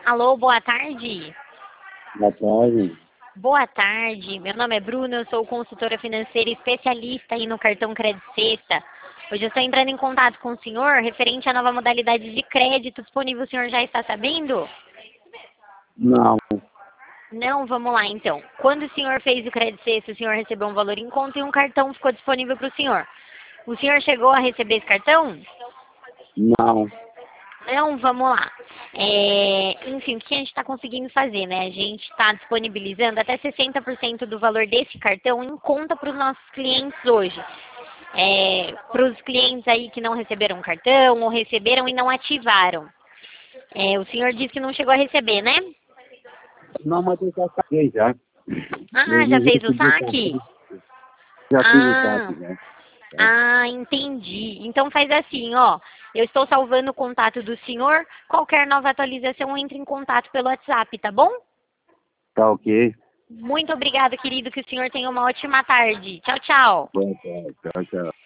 Alô, boa tarde. Boa tarde. Boa tarde, meu nome é Bruna, eu sou consultora financeira especialista aí no cartão Crédito Sexta. Hoje eu estou entrando em contato com o senhor referente à nova modalidade de crédito disponível, o senhor já está sabendo? Não, Não, vamos lá então. Quando o senhor fez o Crédito Sexta, o senhor recebeu um valor em conta e um cartão ficou disponível para o senhor. O senhor chegou a receber esse cartão? não. Não, vamos lá. Enfim, o que a gente está conseguindo fazer, né? A gente está disponibilizando até 60% do valor desse cartão em conta para os nossos clientes hoje. Para os clientes aí que não receberam cartão ou receberam e não ativaram. O senhor disse que não chegou a receber, né? Não, mas eu já paguei já. Ah, já Eu já fez o recebi o saque? cartão. Já fiz o Ah, saque, já. ah, entendi. Então faz assim, ó. Eu estou salvando o contato do senhor. Qualquer nova atualização, entre em contato pelo WhatsApp, tá bom? Tá ok. Muito obrigada, querido. Que o senhor tenha uma ótima tarde. Tchau, tchau. Boa tarde. Tchau, tchau.